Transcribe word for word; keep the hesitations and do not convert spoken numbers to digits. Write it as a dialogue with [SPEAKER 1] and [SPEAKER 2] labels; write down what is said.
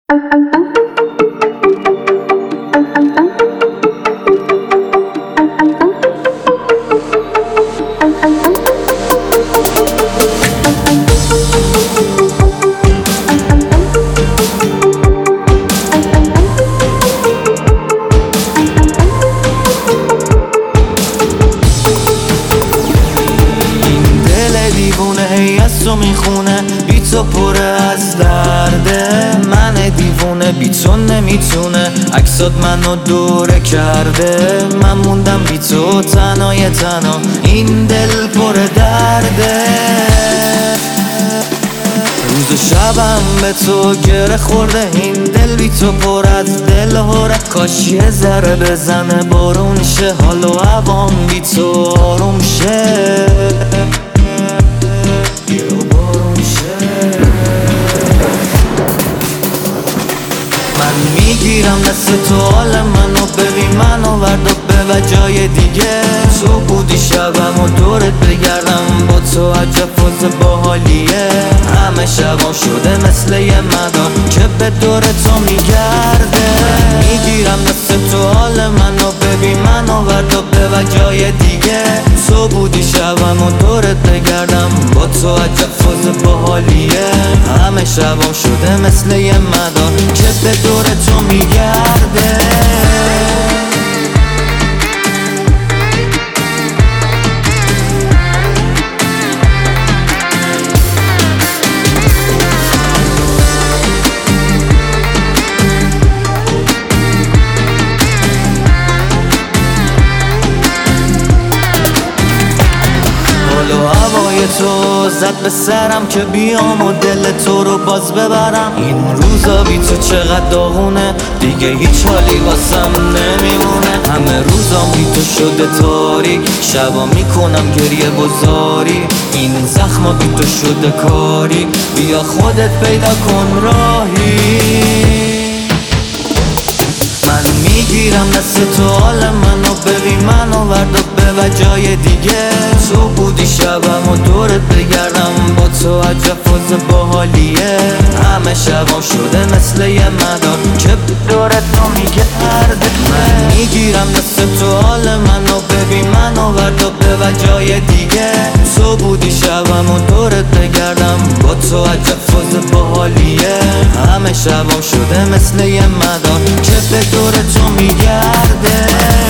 [SPEAKER 1] تو میخونه بی تو پره از درده. من دیوونه بی تو نمیتونه عکسات منو دوره کرده. من موندم بی تو تنهای تنها این دل پر درده. روز و شبم به تو گره خورده این دل بی تو پر از دل هره. کاش یه ذره بزنه بارون شه حال و هوام بی تو آروم شه. من میگیرم دست تو حال منو ببین منو ورد و به جای دیگه. تو بودی شبم و دورت بگردم با تو عجب فاز باحالیه. همه شبام شده مثل یه مدار که به دور تو میگرده. میگیرم دست تو حال منو ببین منو ورد و به جای دیگه. تو بودی شبم و دورت بگردم با تو عجب فاز باحالیه. همه شبام شده مثل یه مدار که به دور تو میگرده. تو زد به سرم که بیام و دل تو رو باز ببرم. این روزا بی تو چقدر داغونه دیگه هیچ حالی واسم نمیمونه. همه روزام بی تو شده تاریک شبا میکنم گریه بزاری. این زخما بی تو شده کاری بیا خودت پیدا کن راهی. من میگیرم دست تو حال منو ببین منو ورد و به جای دیگه. تو بودی شبم و دورت بگردم با تو عجب فاز باحالیه. همه شبام شده مثل یه مدار که دور تو میگرده. من میگیرم دست تو حال منو ببین منو ورد و به جای دیگه. تو بودی شبم و دورت بگردم با تو عجب فاز باحالیه. همه شبام شده مثل یه مدار که به دور تو میگرده.